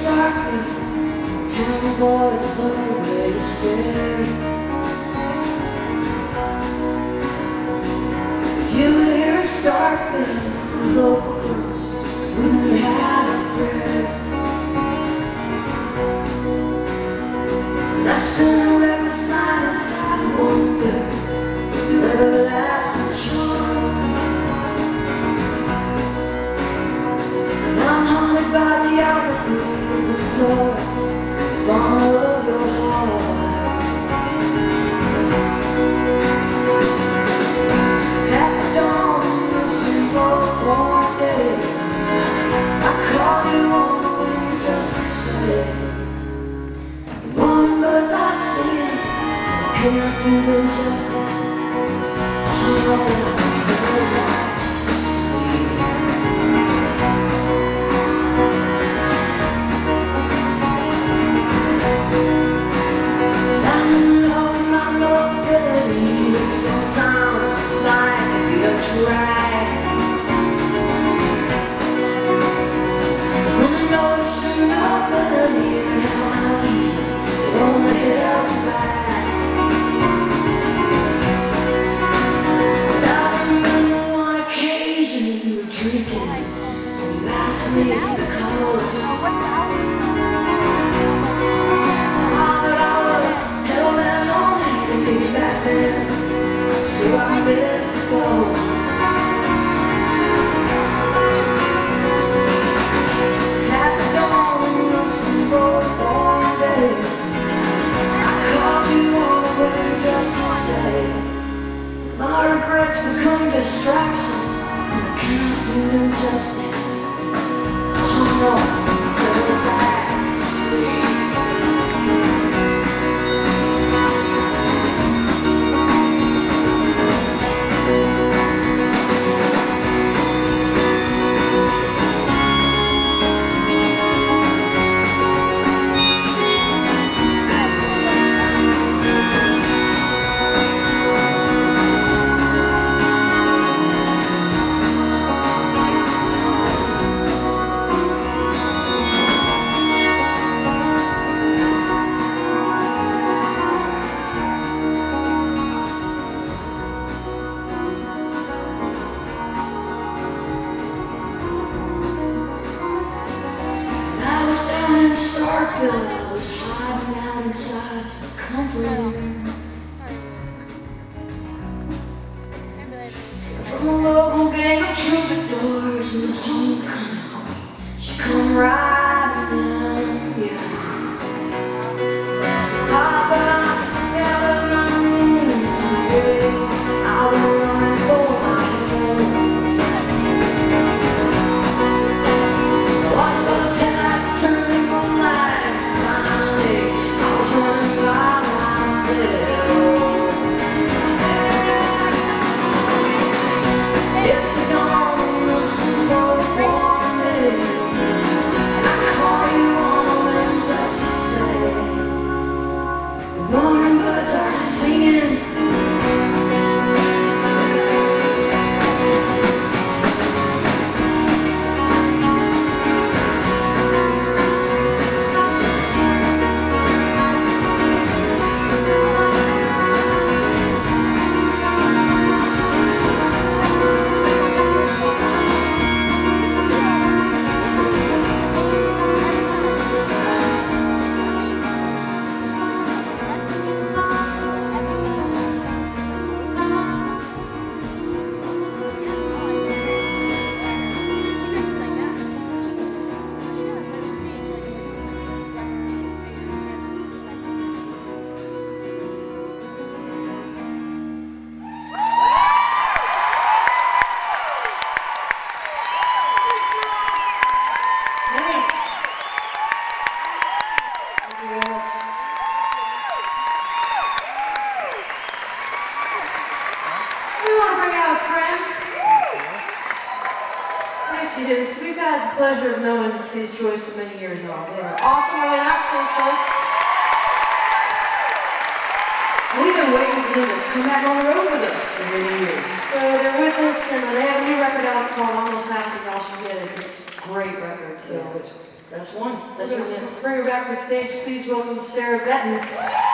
darker, town boys love the way you stare. You would hear it start the local girls wouldn't have a prayer. And I spent a reckless night inside and wonder if you ever last my charm. And I'm haunted by geography in the floor, the funnel of your heart. At the dawn of some warm day, I called you on the wind just to say, warm birds I sing, can't do them justice. Oh, so I missed the boat. At the dawn of some warm day, I called you on the way just to say, my regrets become distractions, and I can't do them justice. Oh no, go back to sleep. I was hiding out inside some comfort from a local gang of troubadours with a homecoming queen. She come riding in, yeah. Ah, but I scattered my moons away. I was running for my head. Watch those headlights turning one light. We've had the pleasure of knowing Kids' Choice for many years now. They are awesome right now, Kids' Choice. We've been waiting for them to come back on the road with us for many years. So they're with us, and they have a new record out. It's called Almost Happy. Y'all should get it. It's a great record. So That's one. Bring her back to the stage. Please welcome Sarah Bettens.